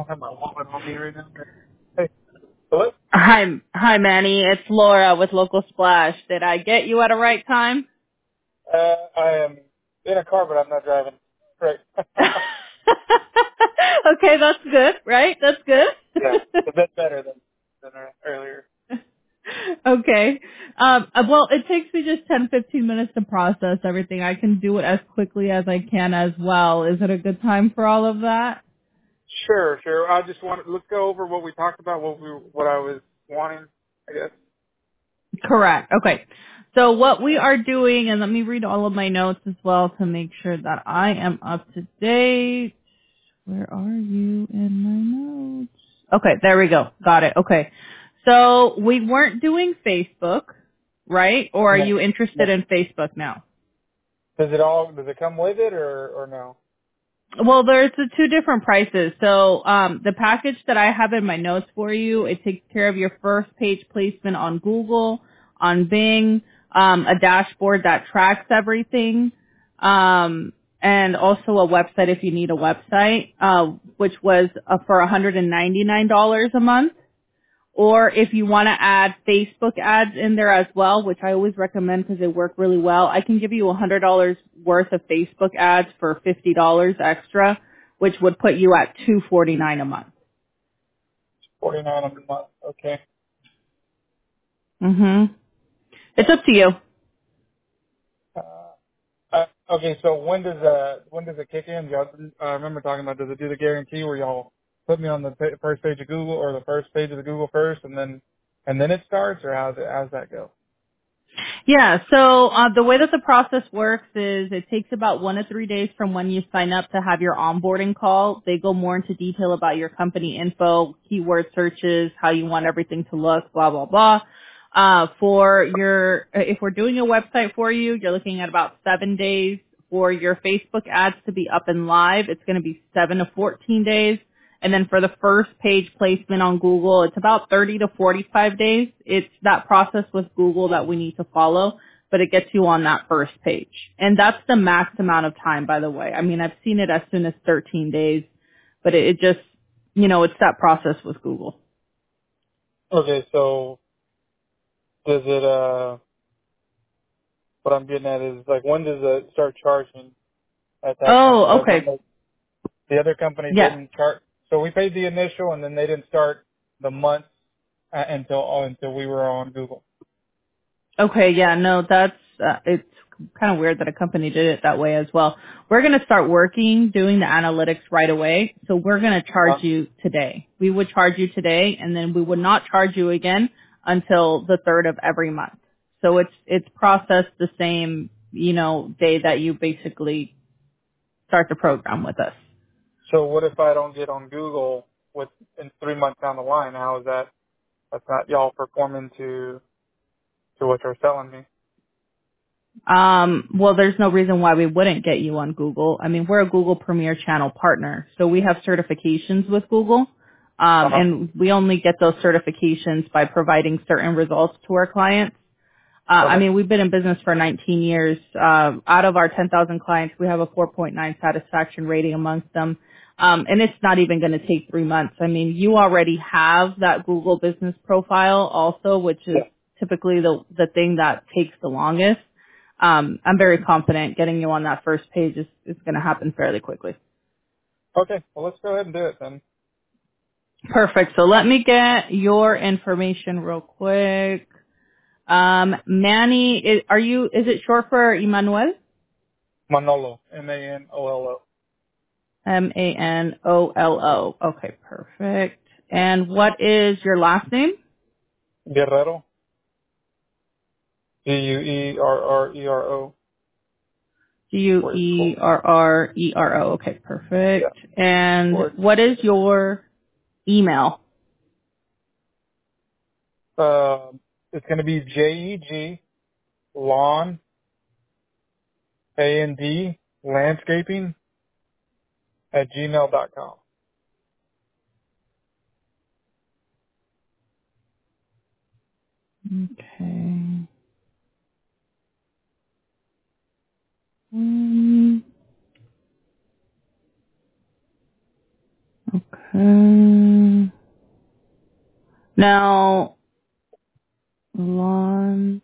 have my wallet on me right now. Hey, hello? Hi, Manny. It's Laura with Local Splash. Did I get you at a right time? I am in a car, but I'm not driving. Right. Okay, that's good, right? That's good. Yeah, it's a bit better than earlier. Okay. Well, it takes me just 10-15 minutes to process everything. I can do it as quickly as I can as well. Is it a good time for all of that? Sure. I just let's go over what we talked about, what I was wanting, I guess. Correct. Okay. So what we are doing, and let me read all of my notes as well to make sure that I am up to date. Where are you in my notes? Okay, there we go. Got it. Okay. So we weren't doing Facebook, right? Or are No. you interested No. in Facebook now? Does it come with it or no? Well, there's the two different prices. So the package that I have in my notes for you, it takes care of your first page placement on Google, on Bing, a dashboard that tracks everything, and also a website if you need a website, which was for $199 a month. Or if you want to add Facebook ads in there as well, which I always recommend because they work really well, I can give you $100 worth of Facebook ads for $50 extra, which would put you at $249 a month. 49 a month. Okay. Mhm. It's up to you. Okay, so when does it kick in? Y'all, I remember talking about, does it do the guarantee where y'all put me on the first page of Google or the first page of the Google first, and then it starts, or how's that go? Yeah, so the way that the process works is it takes about 1 to 3 days from when you sign up to have your onboarding call. They go more into detail about your company info, keyword searches, how you want everything to look, blah, blah, blah. If we're doing a website for you, you're looking at about 7 days. For your Facebook ads to be up and live, it's going to be 7 to 14 days. And then for the first page placement on Google, it's about 30 to 45 days. It's that process with Google that we need to follow, but it gets you on that first page. And that's the max amount of time, by the way. I mean, I've seen it as soon as 13 days, but it just, it's that process with Google. Okay, so does it what I'm getting at is, like, when does it start charging at that point? Oh, Because I okay. know the other company Yeah. didn't charge, so we paid the initial, and then they didn't start the month until we were on Google. Okay, yeah, no, it's kind of weird that a company did it that way as well. We're going to start doing the analytics right away. So we're going to charge you today. We would charge you today and then we would not charge you again until the 3rd of every month. So it's processed the same, day that you basically start the program with us. So what if I don't get on Google in 3 months down the line? How is that? That's not y'all performing to what you're selling me. Well, there's no reason why we wouldn't get you on Google. I mean, we're a Google Premier Channel partner, so we have certifications with Google, Uh-huh. and we only get those certifications by providing certain results to our clients. I Okay. mean, we've been in business for 19 years. Out of our 10,000 clients, we have a 4.9 satisfaction rating amongst them. And it's not even going to take 3 months. I mean, you already have that Google business profile also, which is Yeah. typically the thing that takes the longest. I'm very confident getting you on that first page is going to happen fairly quickly. Okay. Well, let's go ahead and do it then. Perfect. So let me get your information real quick. Manny, is it short for Emmanuel? Manolo. Manolo. Manolo. Okay, perfect. And what is your last name? Guerrero. Guerrero. Where it's cool. Guerrero. Okay, Yeah. perfect. And Where what is your email? it's going to be JEG lawn AND landscaping at gmail.com. Okay. Um, okay. Okay. Now, lawn,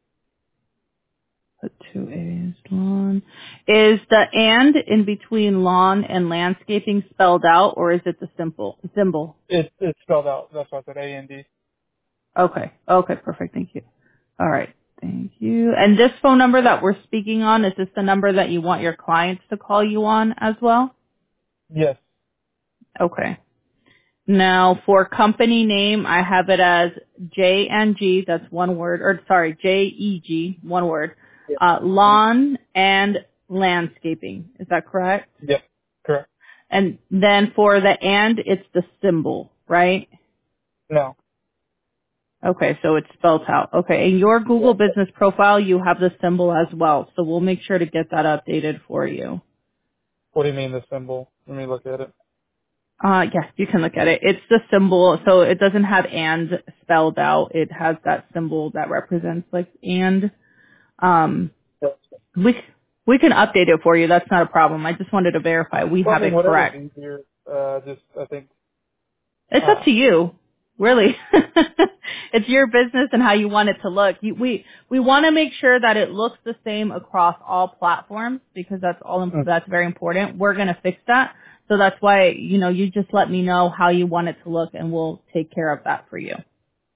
put two A's, lawn. Is the and in between lawn and landscaping spelled out, or is it the symbol? It's spelled out. That's why I said A-N-D. Okay. Okay, perfect. Thank you. All right. Thank you. And this phone number that we're speaking on, is this the number that you want your clients to call you on as well? Yes. Okay. Now, for company name, I have it as J&G, that's one word, or sorry, JEG, one word, Yeah. lawn and landscaping. Is that correct? Yep. Correct. And then for the and, it's the symbol, right? No. Okay, so it's spelled out. Okay, in your Google business profile, you have the symbol as well, so we'll make sure to get that updated for you. What do you mean the symbol? Let me look at it. Yeah, you can look at it. It's the symbol, so it doesn't have and spelled out. It has that symbol that represents like and. Um, Yep. we we can update it for you. That's not a problem. I just wanted to verify we Well, I have mean, it whatever's correct. easier. Just I think. It's up to you, really. It's your business and how you want it to look. We want to make sure that it looks the same across all platforms because that's very important. We're gonna fix that, so that's why you just let me know how you want it to look, and we'll take care of that for you.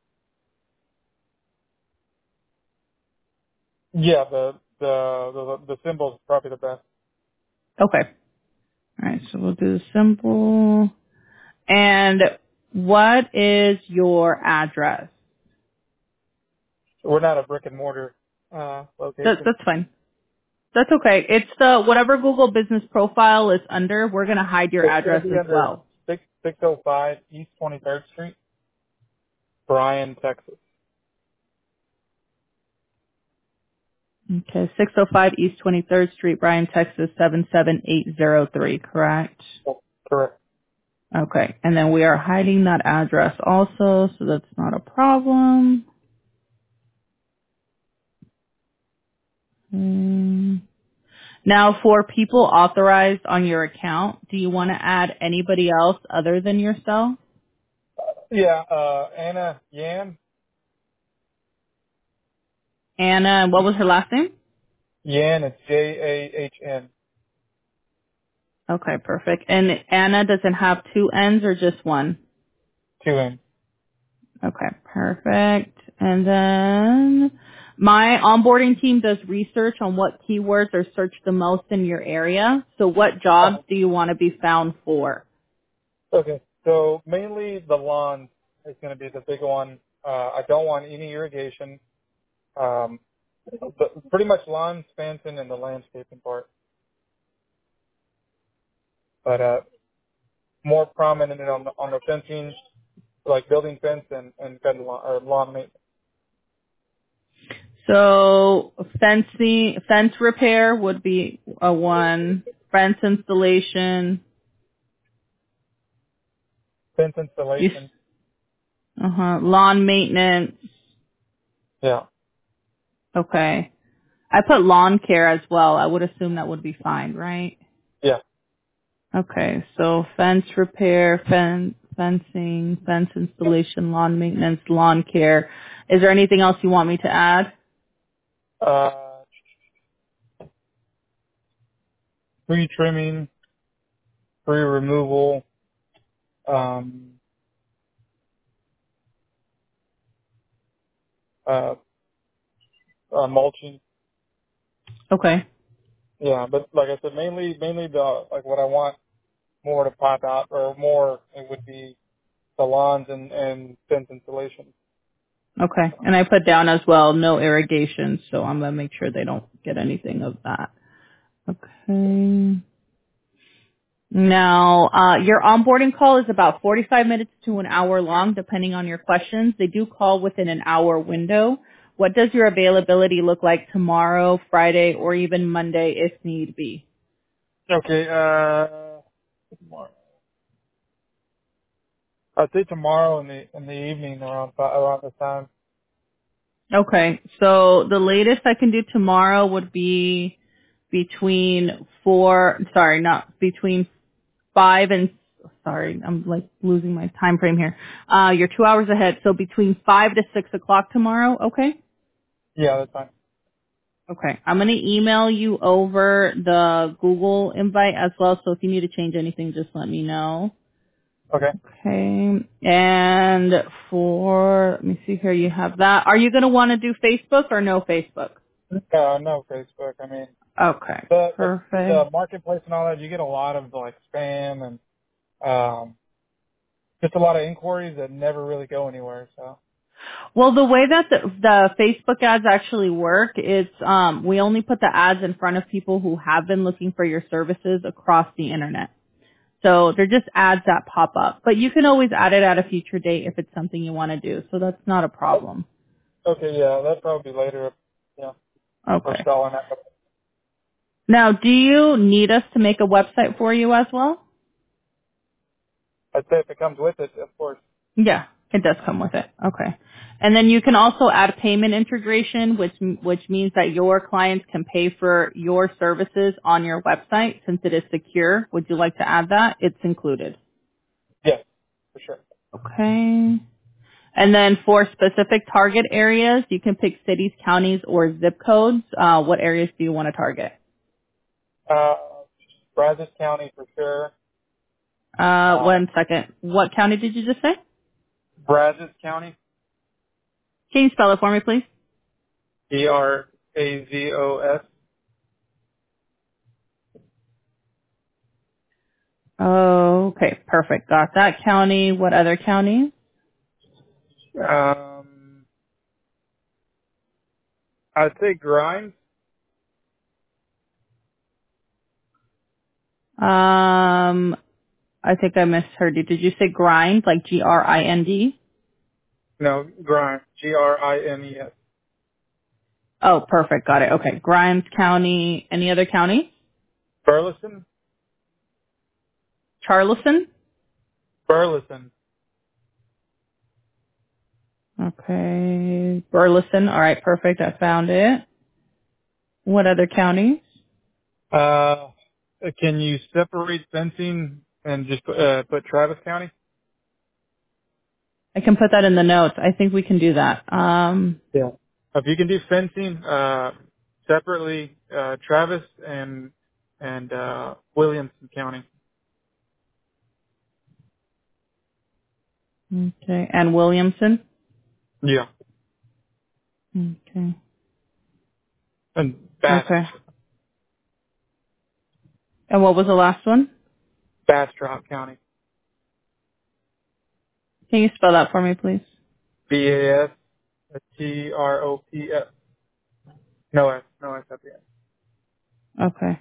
Yeah. The symbol is probably the best. Okay. All right. So we'll do the symbol. And what is your address? We're not a brick and mortar location. That's fine. That's okay. It's the whatever Google business profile is under. We're gonna hide your It's going address to be as under well. 605 East 23rd Street, Bryan, Texas. Okay, 605 East 23rd Street, Bryan, Texas 77803. Correct. Oh, correct. Okay, and then we are hiding that address also, so that's not a problem. Hmm. Now, for people authorized on your account, do you want to add anybody else other than yourself? Yeah. Anna Yan. Anna, what was her last name? Yan. It's Jahn. Okay, perfect. And Anna doesn't have two N's or just one? 2 N. Okay, perfect. And then my onboarding team does research on what keywords are searched the most in your area. So what jobs do you want to be found for? Okay. So mainly the lawn is going to be the big one. I don't want any irrigation. Um, but pretty much lawn, fencing, and the landscaping part. But more prominent on the fencing, like building fence and fence lawn, or lawn maintenance. So fence repair would be a one. Fence installation. Fence You, installation. lawn maintenance. Yeah. Okay. I put lawn care as well. I would assume that would be fine, right? Yeah. Okay, so fence repair, fencing, fence installation, lawn maintenance, lawn care. Is there anything else you want me to add? Uh, tree trimming, tree removal, um, uh, mulching. Okay. Yeah, but like I said, mainly the like what I want more to pop out or more it would be the lawns and fence installation. Okay. And I put down as well, no irrigation, so I'm going to make sure they don't get anything of that. Okay. Now, your onboarding call is about 45 minutes to an hour long, depending on your questions. They do call within an hour window. What does your availability look like tomorrow, Friday, or even Monday if need be? Okay. Tomorrow. I'd say tomorrow in the evening around this time. Okay, so the latest I can do tomorrow would be between 5 and, sorry, I'm like losing my time frame here. You're 2 hours ahead, so between 5 to 6 o'clock tomorrow, okay? Yeah, that's fine. Okay. I'm going to email you over the Google invite as well, so if you need to change anything, just let me know. Okay. Okay. And let me see here, you have that. Are you going to want to do Facebook or no Facebook? No Facebook. I mean, Okay. through Perfect. the marketplace and all that, you get a lot of like spam and just a lot of inquiries that never really go anywhere. So Well, the way that the Facebook ads actually work is we only put the ads in front of people who have been looking for your services across the internet. So they're just ads that pop up. But you can always add it at a future date if it's something you want to do. So that's not a problem. okay, yeah, that'd probably be later. Yeah, we're Okay. stalling that. Now, do you need us to make a website for you as well? I'd say if it comes with it, of course. Yeah, it does come with it. Okay. And then you can also add payment integration, which means that your clients can pay for your services on your website since it is secure. Would you like to add that? It's included. Yes, for sure. Okay. And then for specific target areas, you can pick cities, counties, or zip codes. What areas do you want to target? Uh, Brazos County for sure. 1 second. What county did you just say? Brazos County, Can you spell it for me, please? Brazos. Okay, perfect. Got that county. What other counties? I'd say Grimes. I think I misheard you. Did you say grind, like Grind? No, Grimes. Grimes. Oh, perfect. Got it. Okay. Grimes County. Any other county? Burleson. Charleston? Burleson. Okay. Burleson. All right. Perfect. I found it. What other counties? Uh, can you separate fencing and just put Travis County? I can put that in the notes. I think we can do that. Yeah. If you can do fencing separately, Travis and Williamson County. Okay. And Williamson? Yeah. Okay. And Okay. And what was the last one? Bastrop County. Can you spell that for me, please? Bastrops. No S at the end. Okay.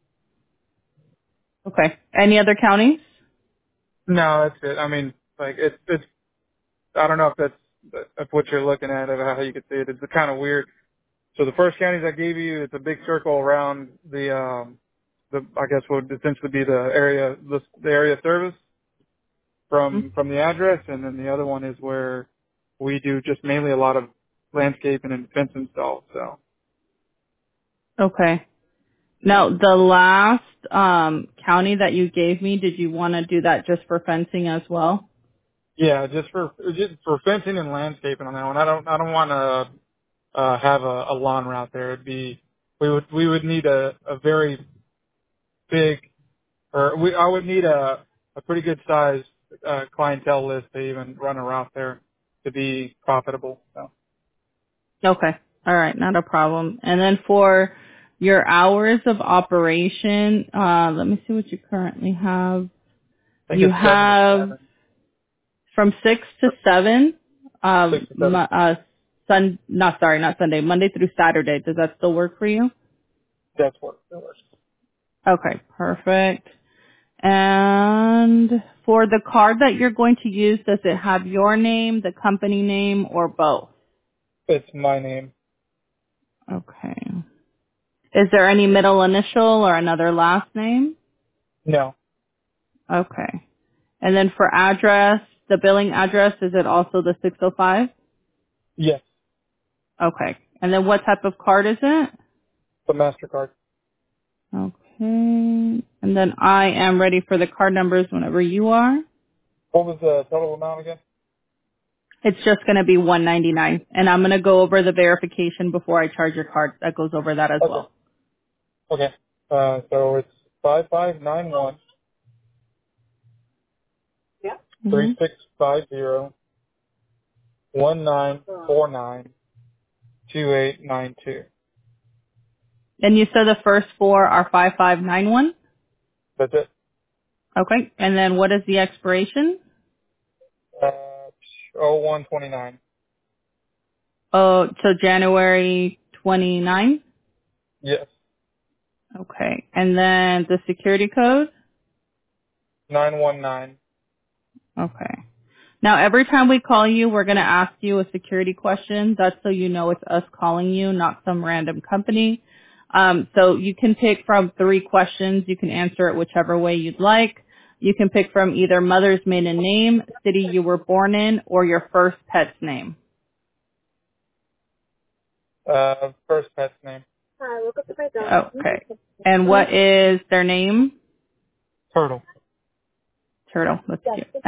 Okay. Any other counties? No, that's it. I mean, like it's. I don't know if that's what you're looking at, or how you could see it. It's kind of weird. So the first counties I gave you, it's a big circle around the I guess would essentially be the area of service Hmm? from the address, and then the other one is where we do just mainly a lot of landscaping and fence install. So Okay. Now, the last county that you gave me, did you want to do that just for fencing as well? yeah, just for fencing and landscaping on that one. I don't want to have a lawn route there. We would need a very big, I would need a pretty good size clientele list to even run a route there to be profitable. So Okay. All right. Not a problem. And then for your hours of operation, let me see what you currently have. I think You it's 7 to have 7, from 6 to 7, 6 to 7. not Sunday, Monday through Saturday. Does that still work for you? That's what it was. Okay. Perfect. And for the card that you're going to use, does it have your name, the company name, or both? It's my name. Okay. Is there any middle initial or another last name? No. Okay. And then for address, the billing address, is it also the 605? Yes. Okay. And then what type of card is it? The MasterCard. Okay. And then I am ready for the card numbers whenever you are. What was the total amount again? It's just going to be $199, and I'm going to go over the verification before I charge your card. That goes over that as Okay. well. Okay. So it's 5591 Mm-hmm. 3650 1949 2892. And you said the first four are 5591? That's it. Okay. And then what is the expiration? 0129. Oh, so January 29? Yes. Okay. And then the security code? 919. Okay. Now, every time we call you, we're going to ask you a security question. That's so you know it's us calling you, not some random company. So you can pick from 3 questions. You can answer it whichever way you'd like. You can pick from either mother's maiden name, city you were born in, or your first pet's name. First pet's name. Okay. And what is their name? Turtle. Turtle. That's cute.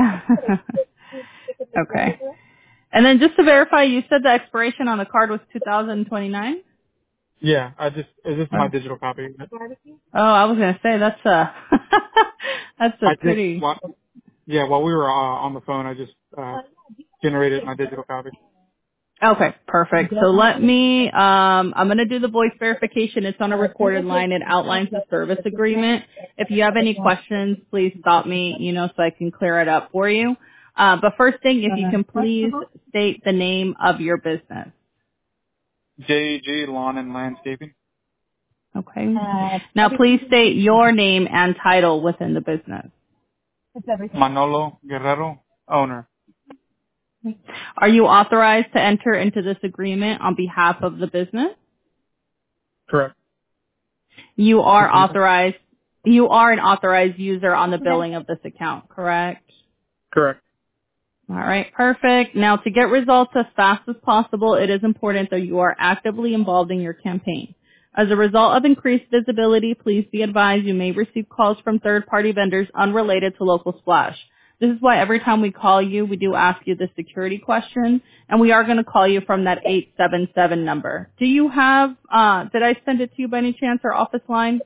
Okay. And then just to verify, you said the expiration on the card was 2029? Yeah, is this Oh, my digital copy? I was gonna say that's a that's a I just, pretty. while we were on the phone, I just, generated my digital copy. Okay, perfect. So let me. I'm gonna do the voice verification. It's on a recorded line. It outlines the service agreement. If you have any questions, please stop me. So I can clear it up for you. But first thing, if you can please state the name of your business. JEG Lawn and Landscaping. Okay. Now please state your name and title within the business. Manolo Guerrero, owner. Are you authorized to enter into this agreement on behalf of the business? Correct. You are authorized. You are an authorized user on the billing of this account, correct? Correct. All right, perfect. Now, to get results as fast as possible, it is important that you are actively involved in your campaign. As a result of increased visibility, please be advised you may receive calls from third-party vendors unrelated to Local Splash. This is why every time we call you, we do ask you the security question, and we are going to call you from that 877 number. Do you have, did I send it to you by any chance, our office line?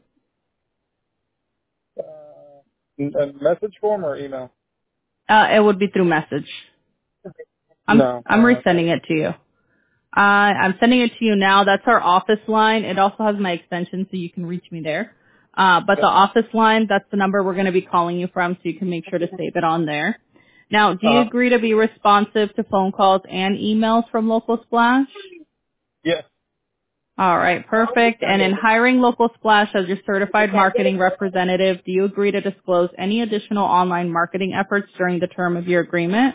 A message form or email? It would be through message. No. I'm resending it to you. I'm sending it to you now. That's our office line. It also has my extension, so you can reach me there. But the office line, that's the number we're going to be calling you from, so you can make sure to save it on there. Now, do you agree to be responsive to phone calls and emails from Local Splash? Yes. All right, perfect. And in hiring Local Splash as your certified marketing representative, do you agree to disclose any additional online marketing efforts during the term of your agreement?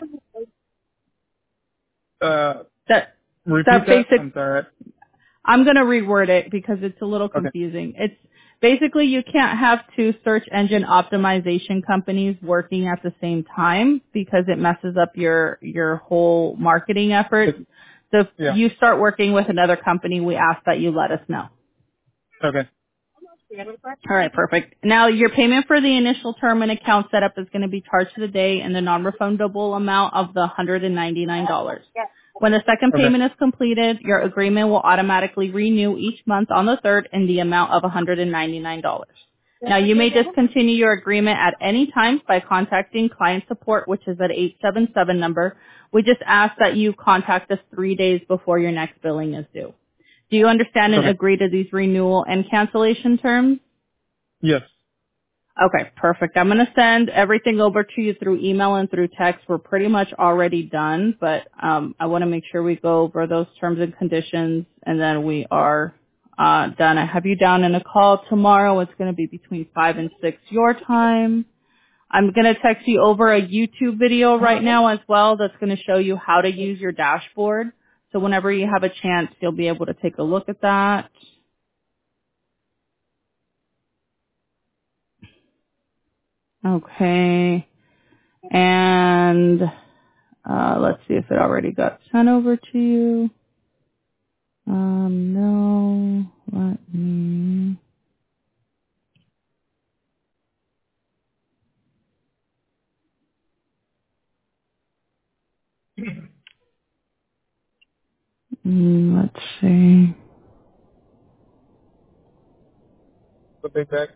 That Repeat that? basic. I'm sorry. I'm going to reword it because it's a little Okay. confusing. It's basically you can't have 2 search engine optimization companies working at the same time because it messes up your whole marketing efforts. So if Yeah. you start working with another company, we ask that you let us know. Okay. All right, perfect. Now, your payment for the initial term and account setup is going to be charged today in the non-refundable amount of the $199. When the second Okay. payment is completed, your agreement will automatically renew each month on the third in the amount of $199. Now, you may discontinue your agreement at any time by contacting client support, which is at 877 number. We just ask that you contact us 3 days before your next billing is due. Do you understand and Okay. agree to these renewal and cancellation terms? Yes. Okay, perfect. I'm going to send everything over to you through email and through text. We're pretty much already done, but I want to make sure we go over those terms and conditions, and then we are done. I have you down in a call tomorrow. It's going to be between 5 and 6 your time. I'm going to text you over a YouTube video right now as well that's going to show you how to use your dashboard. So whenever you have a chance, you'll be able to take a look at that. Okay. And let's see if it already got sent over to you. No. Let me. Let's see. The big bag.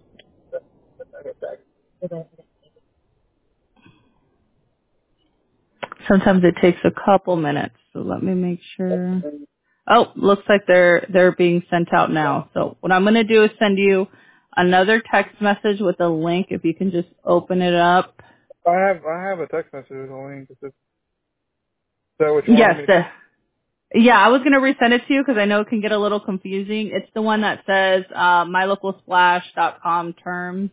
Sometimes it takes a couple minutes, so let me make sure. Oh, looks like they're being sent out now. So what I'm going to do is send you another text message with a link. If you can just open it up. I have a text message with a link. Is that what you wanted Yes. me to do? Yeah, I was going to resend it to you because I know it can get a little confusing. It's the one that says mylocalsplash.com terms.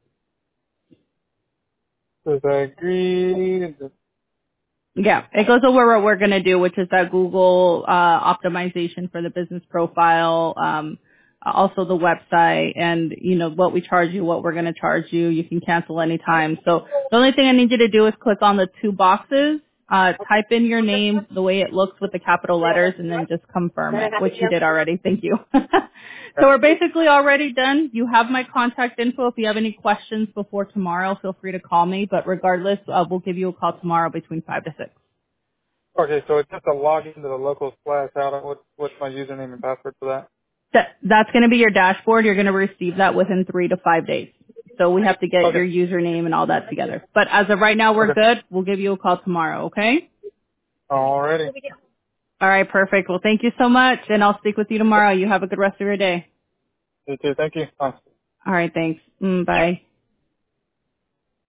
Does I agree? Yeah, it goes over what we're going to do, which is that Google optimization for the business profile, also the website, and what we charge you, what we're going to charge you. You can cancel anytime. So the only thing I need you to do is click on the two boxes, type in your name the way it looks with the capital letters, and then just confirm it, which you did already. Thank you. So we're basically already done. You have my contact info. If you have any questions before tomorrow, feel free to call me. But regardless, we'll give you a call tomorrow between 5 to 6. Okay, so it's just a login to the local splash. What's my username and password for that? That's going to be your dashboard. You're going to receive that within 3 to 5 days. So we have to get Okay. your username and all that together. But as of right now, we're Okay. good. We'll give you a call tomorrow, okay? Alrighty. All right, perfect. Well, thank you so much, and I'll speak with you tomorrow. You have a good rest of your day. You too. Thank you. Bye. All right, thanks. Bye.